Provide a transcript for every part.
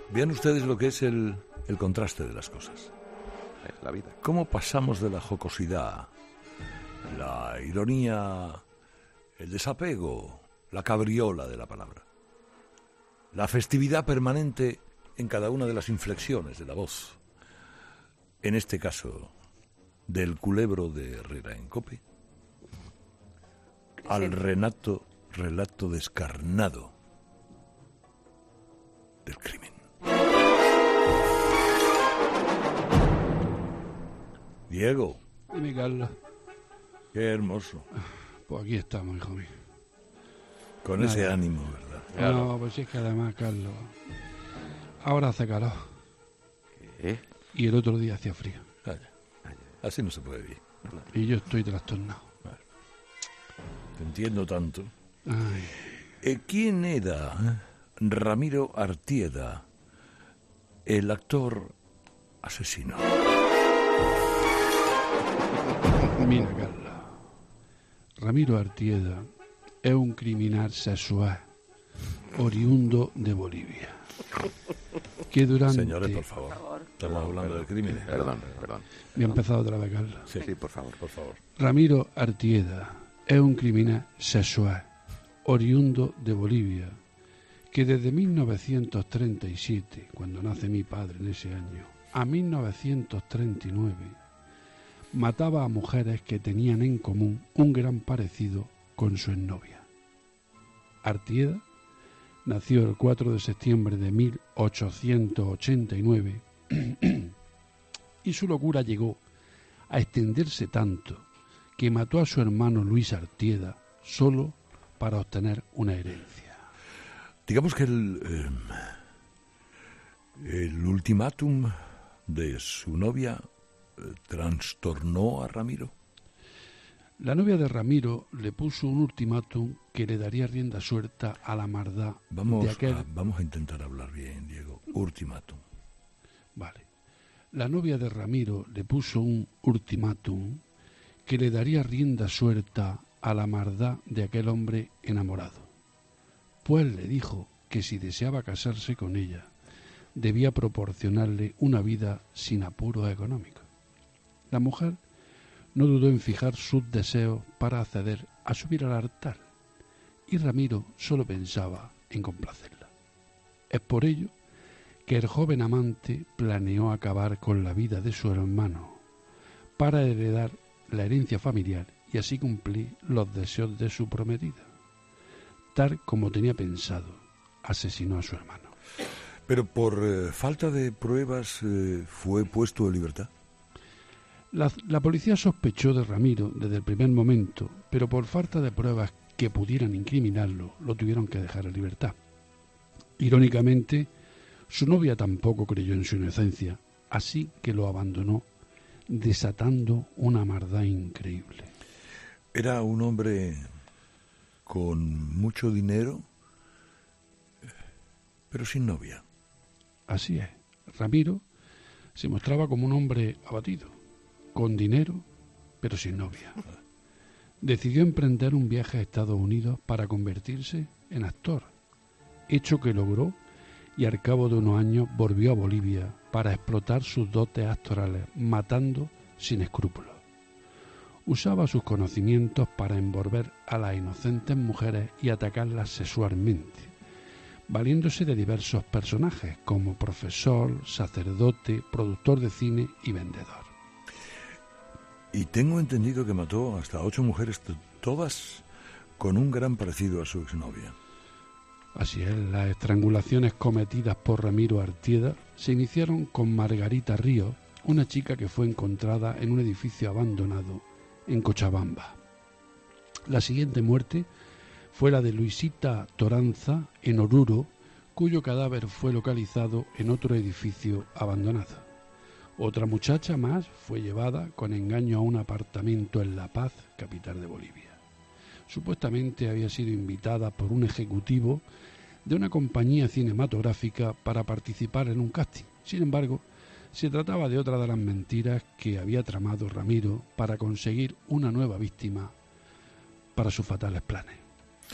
Vean ustedes lo que es el contraste de las cosas. Es la vida. ¿Cómo pasamos de la jocosidad, la ironía, el desapego, la cabriola de la palabra, la festividad permanente en cada una de las inflexiones de la voz, en este caso del culebro de Herrera en Cope, al relato descarnado del crimen? Diego. Dime, Carlos. Qué hermoso. Pues aquí estamos, hijo mío. Con ese ánimo, ¿verdad? Claro. No, pues sí, es que además, Carlos, ahora hace calor. ¿Qué? Y el otro día hacía frío. Vaya. Así no se puede vivir. Y yo estoy trastornado. Vale. Te entiendo tanto. Ay. ¿Quién era Ramiro Artieda, el actor asesino? Mira, Carlos, Ramiro Artieda es un criminal sexual oriundo de Bolivia, que durante... Señores, por favor. Estamos hablando del crimen. Perdón. Me ha empezado otra vez, Carlos. Sí, por favor. Ramiro Artieda es un criminal sexual oriundo de Bolivia, que desde 1937, cuando nace mi padre en ese año, a 1939, mataba a mujeres que tenían en común un gran parecido con su exnovia. Artieda nació el 4 de septiembre de 1889 y su locura llegó a extenderse tanto que mató a su hermano Luis Artieda solo para obtener una herencia. Digamos que el ultimátum de su novia trastornó a Ramiro. La novia de Ramiro le puso un ultimátum que le daría rienda suelta a la maldad de aquel... Vamos a intentar hablar bien, Diego. Ultimátum. Vale. La novia de Ramiro le puso un ultimátum que le daría rienda suelta a la maldad de aquel hombre enamorado. Pues le dijo que si deseaba casarse con ella, debía proporcionarle una vida sin apuros económicos. La mujer no dudó en fijar sus deseos para acceder a subir al altar, y Ramiro solo pensaba en complacerla. Es por ello que el joven amante planeó acabar con la vida de su hermano para heredar la herencia familiar y así cumplir los deseos de su prometida. Tal como tenía pensado, asesinó a su hermano. Pero por falta de pruebas fue puesto en libertad. La policía sospechó de Ramiro desde el primer momento, pero por falta de pruebas que pudieran incriminarlo, lo tuvieron que dejar en libertad. Irónicamente, su novia tampoco creyó en su inocencia, así que lo abandonó, desatando una maldad increíble. Era un hombre con mucho dinero, pero sin novia. Así es. Ramiro se mostraba como un hombre abatido, con dinero, pero sin novia. Decidió emprender un viaje a Estados Unidos para convertirse en actor, hecho que logró, y al cabo de unos años volvió a Bolivia para explotar sus dotes actorales, matando sin escrúpulos. Usaba sus conocimientos para envolver a las inocentes mujeres y atacarlas sexualmente, valiéndose de diversos personajes como profesor, sacerdote, productor de cine y vendedor. Y tengo entendido que mató hasta 8 mujeres, todas con un gran parecido a su exnovia. Así es, las estrangulaciones cometidas por Ramiro Artieda se iniciaron con Margarita Ríos, una chica que fue encontrada en un edificio abandonado en Cochabamba. La siguiente muerte fue la de Luisita Toranza en Oruro, cuyo cadáver fue localizado en otro edificio abandonado. Otra muchacha más fue llevada con engaño a un apartamento en La Paz, capital de Bolivia. Supuestamente había sido invitada por un ejecutivo de una compañía cinematográfica para participar en un casting. Sin embargo, se trataba de otra de las mentiras que había tramado Ramiro para conseguir una nueva víctima para sus fatales planes.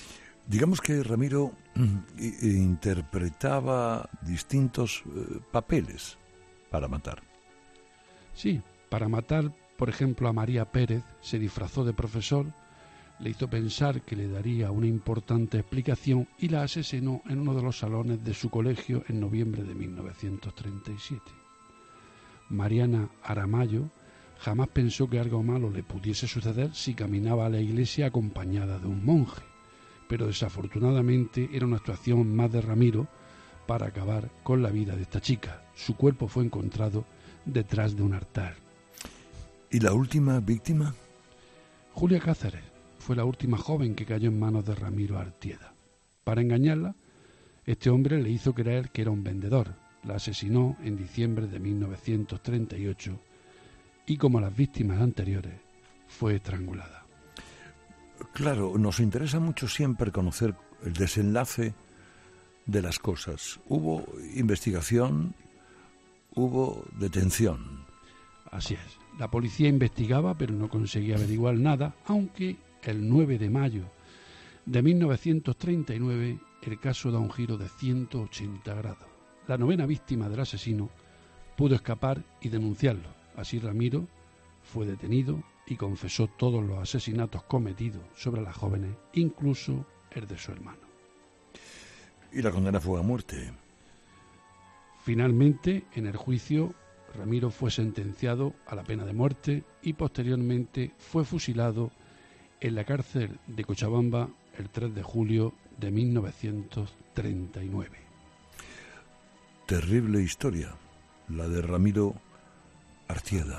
Digamos que Ramiro interpretaba distintos papeles para matar. Sí, para matar, por ejemplo, a María Pérez, se disfrazó de profesor, le hizo pensar que le daría una importante explicación y la asesinó en uno de los salones de su colegio en noviembre de 1937. Mariana Aramayo jamás pensó que algo malo le pudiese suceder si caminaba a la iglesia acompañada de un monje, pero desafortunadamente era una actuación más de Ramiro para acabar con la vida de esta chica. Su cuerpo fue encontrado detrás de un altar. ¿Y la última víctima? Julia Cáceres fue la última joven que cayó en manos de Ramiro Artieda. Para engañarla, este hombre le hizo creer que era un vendedor. La asesinó en diciembre de 1938 y, como las víctimas anteriores, fue estrangulada. Claro, nos interesa mucho siempre conocer el desenlace de las cosas. Hubo investigación, hubo detención. Así es. La policía investigaba, pero no conseguía averiguar nada, aunque el 9 de mayo de 1939 el caso da un giro de 180 grados. La novena víctima del asesino pudo escapar y denunciarlo. Así Ramiro fue detenido y confesó todos los asesinatos cometidos sobre las jóvenes, incluso el de su hermano. Y la condena fue a muerte. Finalmente, en el juicio, Ramiro fue sentenciado a la pena de muerte y posteriormente fue fusilado en la cárcel de Cochabamba el 3 de julio de 1939. Terrible historia, la de Ramiro Artieda.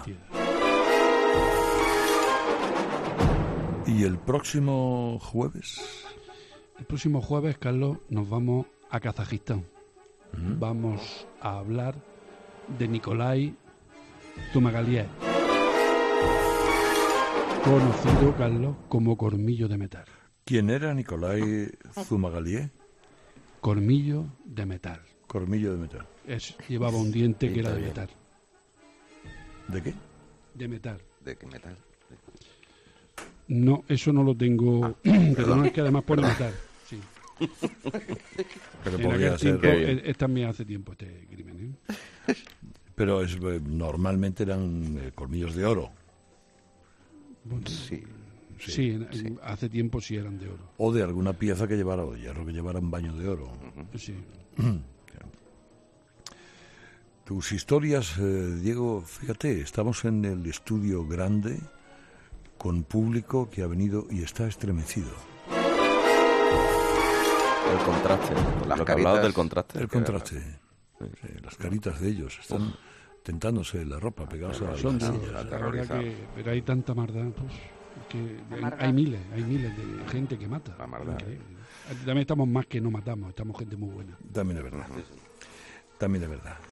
¿Y el próximo jueves? El próximo jueves, Carlos, nos vamos a Kazajistán. Vamos a hablar de Nikolai Zhumagaliev, conocido, Carlos, como Colmillo de Metal. ¿Quién era Nikolai Zhumagaliev? Colmillo de Metal. Colmillo de metal. Llevaba un diente que era de bien. metal. ¿De qué? De metal. ¿De qué metal? No, eso no lo tengo. Pero no, es que además pone metal. Sí. Pero En podría aquel ser. tiempo, es también hace tiempo este crimen, ¿eh? Pero normalmente eran colmillos de oro. Bueno, Sí. sí, hace tiempo sí eran de oro. O de alguna pieza que llevara, o de hierro que llevara un baño de oro. Sí. Tus historias, Diego, fíjate, estamos en el estudio grande con público que ha venido y está estremecido. El contraste. Las Lo que hablabas caritas. del contraste. El contraste. Sí, las caritas de ellos están tentándose la ropa, pegados a las Son sillas. duros, la verdad aterrorizado. pero hay tanta maldad, pues, que hay miles de gente que mata. La maldad. Increíble. También estamos más que no matamos, estamos gente muy buena. También es verdad. También es verdad.